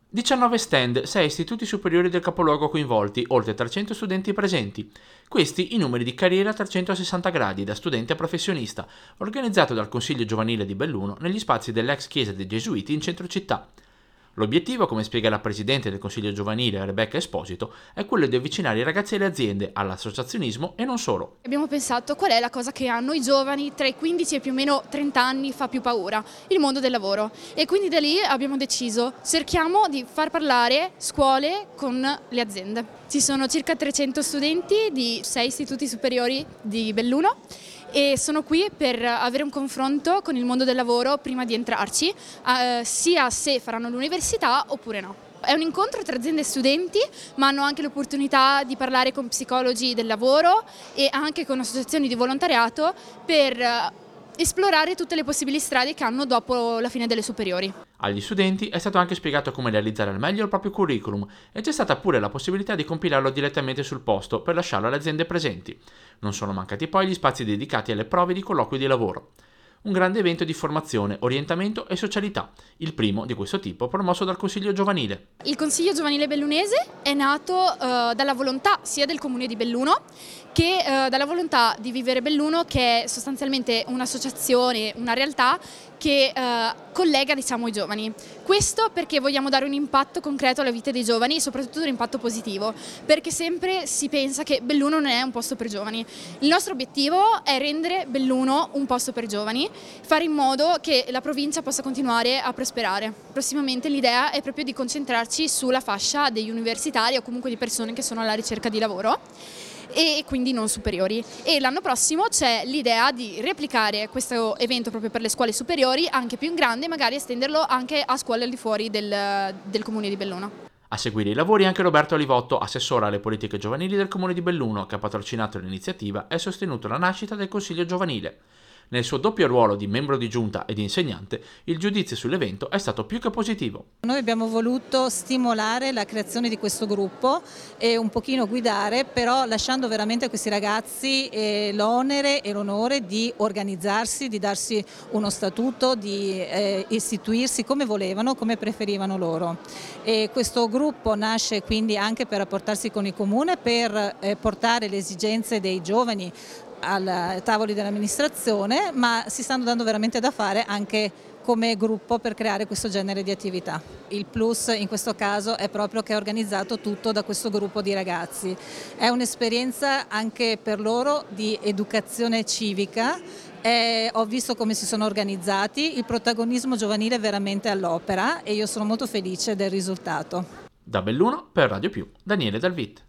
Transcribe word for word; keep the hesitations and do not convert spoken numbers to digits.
diciannove stand, sei istituti superiori del capoluogo coinvolti, oltre trecento studenti presenti. Questi i numeri di carriera a trecentosessanta gradi, da studente a professionista, organizzato dal Consiglio Giovanile di Belluno negli spazi dell'ex chiesa dei Gesuiti in centro città. L'obiettivo, come spiega la presidente del Consiglio Giovanile Rebecca Esposito, è quello di avvicinare i ragazzi e le aziende all'associazionismo e non solo. Abbiamo pensato qual è la cosa che hanno i giovani tra i quindici e più o meno trenta anni fa più paura, il mondo del lavoro, e quindi da lì abbiamo deciso, cerchiamo di far parlare scuole con le aziende. Ci sono circa trecento studenti di sei istituti superiori di Belluno e sono qui per avere un confronto con il mondo del lavoro prima di entrarci, eh, sia se faranno l'università oppure no. È un incontro tra aziende e studenti, ma hanno anche l'opportunità di parlare con psicologi del lavoro e anche con associazioni di volontariato per esplorare tutte le possibili strade che hanno dopo la fine delle superiori. Agli studenti è stato anche spiegato come realizzare al meglio il proprio curriculum e c'è stata pure la possibilità di compilarlo direttamente sul posto per lasciarlo alle aziende presenti. Non sono mancati poi gli spazi dedicati alle prove di colloqui di lavoro. Un grande evento di formazione, orientamento e socialità, il primo di questo tipo promosso dal Consiglio Giovanile. Il Consiglio Giovanile Bellunese è nato eh, dalla volontà sia del Comune di Belluno che eh, dalla volontà di Vivere Belluno, che è sostanzialmente un'associazione, una realtà che eh, collega, diciamo, i giovani. Questo perché vogliamo dare un impatto concreto alla vita dei giovani e soprattutto un impatto positivo, perché sempre si pensa che Belluno non è un posto per giovani. Il nostro obiettivo è rendere Belluno un posto per giovani, fare in modo che la provincia possa continuare a prosperare. Prossimamente l'idea è proprio di concentrarci sulla fascia degli universitari o comunque di persone che sono alla ricerca di lavoro e quindi non superiori, e l'anno prossimo c'è l'idea di replicare questo evento proprio per le scuole superiori anche più in grande e magari estenderlo anche a scuole al di fuori del, del Comune di Belluno. A seguire i lavori anche Roberto Alivotto, assessore alle politiche giovanili del Comune di Belluno, che ha patrocinato l'iniziativa e sostenuto la nascita del Consiglio Giovanile. Nel suo doppio ruolo di membro di giunta e di insegnante, il giudizio sull'evento è stato più che positivo. Noi abbiamo voluto stimolare la creazione di questo gruppo e un pochino guidare, però lasciando veramente a questi ragazzi eh, l'onere e l'onore di organizzarsi, di darsi uno statuto, di eh, istituirsi come volevano, come preferivano loro. E questo gruppo nasce quindi anche per rapportarsi con il Comune, per eh, portare le esigenze dei giovani ai tavoli dell'amministrazione, ma si stanno dando veramente da fare anche come gruppo per creare questo genere di attività. Il plus in questo caso è proprio che è organizzato tutto da questo gruppo di ragazzi. È un'esperienza anche per loro di educazione civica. Eh, ho visto come si sono organizzati, il protagonismo giovanile è veramente all'opera e io sono molto felice del risultato. Da Belluno per Radio Più, Daniele Dalvit.